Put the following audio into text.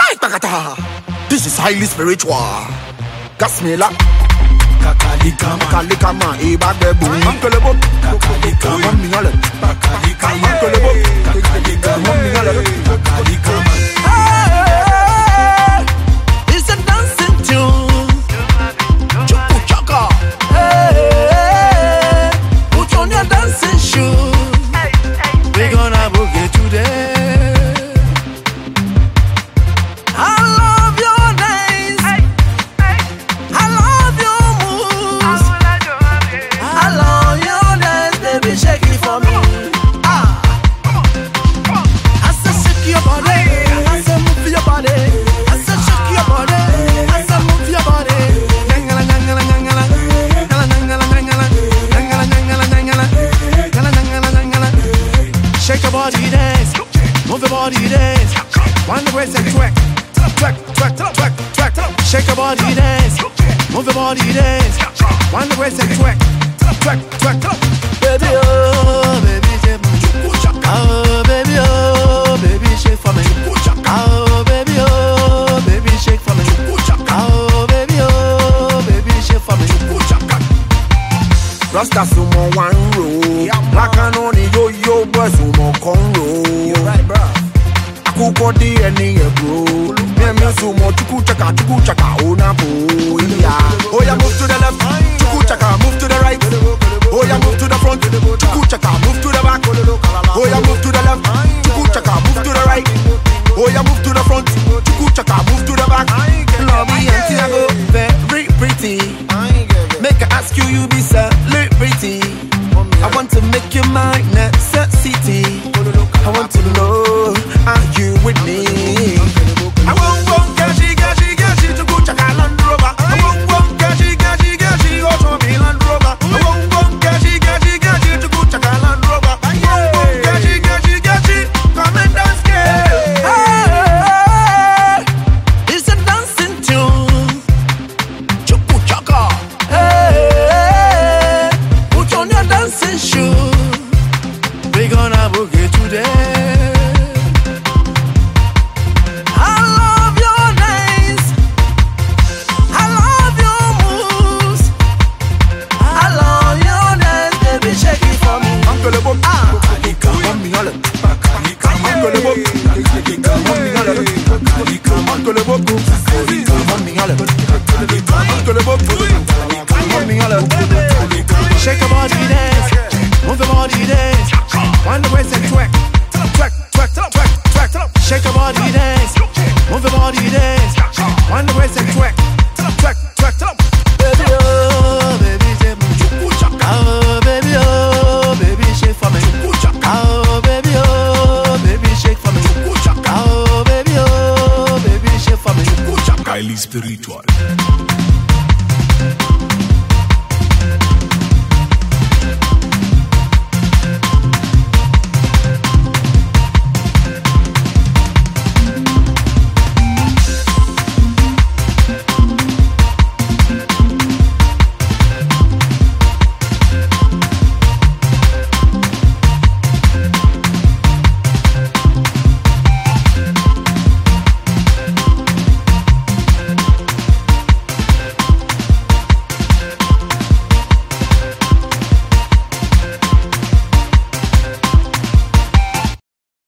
This is highly spiritual. Gasmela. Kakalika man, back boom. Uncle Bob. Kakalika man, Mingale. Kakalika man, Uncle Bob. Kakalika man, Kakalika man. It's a dancing tune. Chuku chaka. Hey, put on your dancing shoes. We're gonna boogie today. Shake your body, dance, move your body, dance. Wind the waist and twerk, twerk, twerk, twerk, twerk, twerk. Shake your body, dance, move your body, dance. Wind the waist and twerk, twerk, twerk, twerk. Baby, oh, baby, shake for me. Oh, baby, oh, baby, shake for me. Oh, baby, oh, baby, shake for me. Oh, baby, oh, baby, shake for me. Rasta sumo one roll, black and only yo boy sumo conro. You're right, bro. Akuko di eni bro. Me sumo chuku chaka ona bo. Oh yeah, move to the left, chuku chaka, move to the right. Oh yeah, move to the front, chuku chaka, move to the back. Oh yeah, move to the left, chuku chaka, move to the right. Oh yeah, move to the front, chuku chaka, move to the back. Lobby and Tiago, very pretty. Make her ask you, you be celebrity. I want to make you my necessity. I want to know, are you with me? I won't gashi to go check a Land Rover. I won't gashi, automobile Land Rover. I won't gashi to go check a Land Rover. I won't gashi, come and dance, girl. It's a dancing tune. Chuku chaka. Hey, put on your dancing shoes. We're gonna boogie today. I love your dance. I love your moves. I love your dance, baby, shake it for me. Uncle Bob, Kakalika man, Mingale. Kakalika man, Uncle Bob, Kakalika man, Kakalika man, Uncle Bob, Kakalika man, Mingale. Kakalika man, Uncle Bob, Mingale. Shake your body, dance, move your body, dance. Wind the waist and twerk, twerk, twerk, twerk, twerk, twerk. Shake your body, dance, move your body, dance. Wind the waist and twerk, twerk, twerk, twerk. Baby, oh, baby, shake me. Oh, baby, oh, baby, shake for me. Oh, baby, oh, baby, shake for me. Oh, baby, oh, baby, shake for me. highly spiritual.